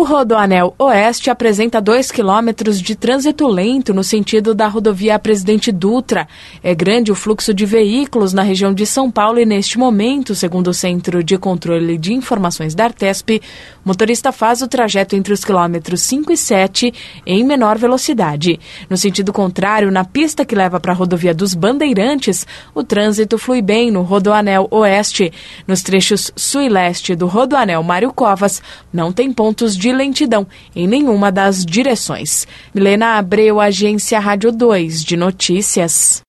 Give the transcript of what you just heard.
Rodoanel Oeste apresenta 2 quilômetros de trânsito lento no sentido da rodovia Presidente Dutra. É grande o fluxo de veículos na região de São Paulo e, neste momento, segundo o Centro de Controle de Informações da Artesp, o motorista faz o trajeto entre os quilômetros 5 e 7 em menor velocidade. No sentido contrário, na pista que leva para a rodovia dos Bandeirantes, o trânsito flui bem no Rodoanel Oeste. Nos trechos sul e leste do Rodoanel Mário Covas, não tem pontos de lentidão em nenhuma das direções. Milena Abreu, Agência Rádio 2 de Notícias.